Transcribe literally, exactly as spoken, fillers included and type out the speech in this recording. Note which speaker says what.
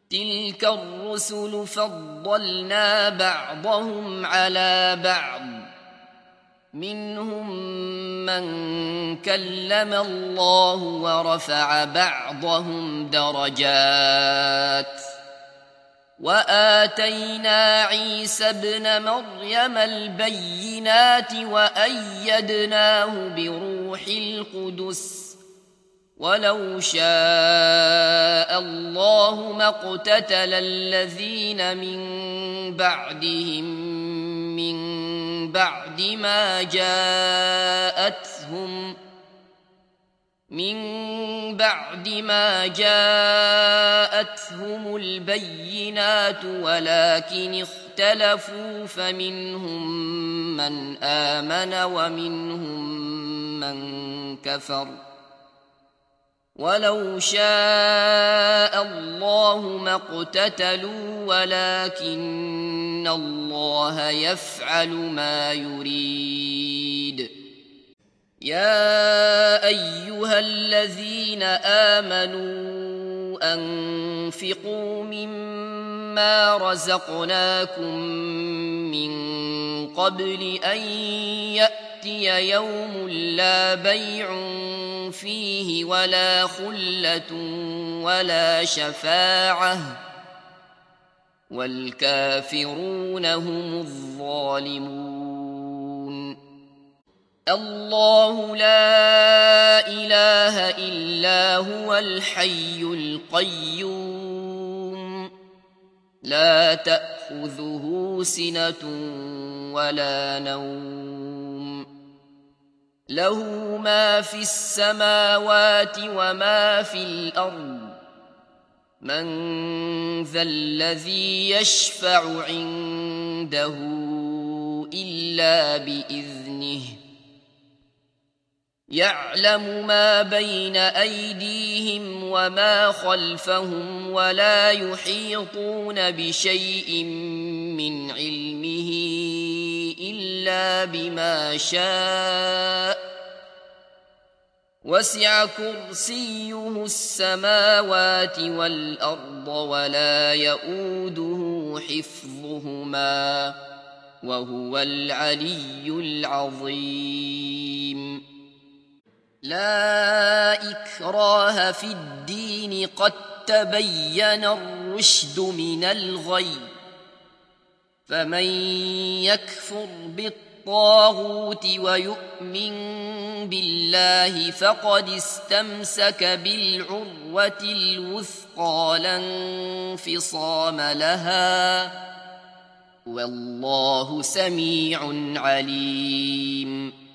Speaker 1: تلك الرسل فضلنا بعضهم على بعض منهم من كلم الله ورفع بعضهم درجات وآتينا عيسى ابن مريم البينات وأيدناه بروح القدس ولو شاء الله ما اقتتل الذين من بعدهم من بعد ما جاءتهم من بعد ما جاءتهم البينات ولكن اختلفوا فمنهم من آمن ومنهم من كفر ولو شاء الله ما اقتتلوا ولكن الله يفعل ما يريد يا أيها الذين آمنوا أنفقوا مما رزقناكم من قبل أن يأتي يوم لا بيع فيه ولا خلة ولا شفاعة والكافرون هم الظالمون الله لا إله إلا هو الحي القيوم لا تأخذه سنة ولا نوم له ما في السماوات وما في الأرض من ذا الذي يشفع عنده إلا بإذنه يعلم ما بين أيديهم وما خلفهم ولا يحيطون بشيء من علمه إلا بما شاء وسع كرسيه السماوات والأرض ولا يؤوده حفظهما وهو العلي العظيم لا إكراه في الدين قد تبين الرشد من الغي فمن يكفر بالطاغوت ويؤمن بالله فقد استمسك بالعروة الوثقى لا انفصام لها والله سميع عليم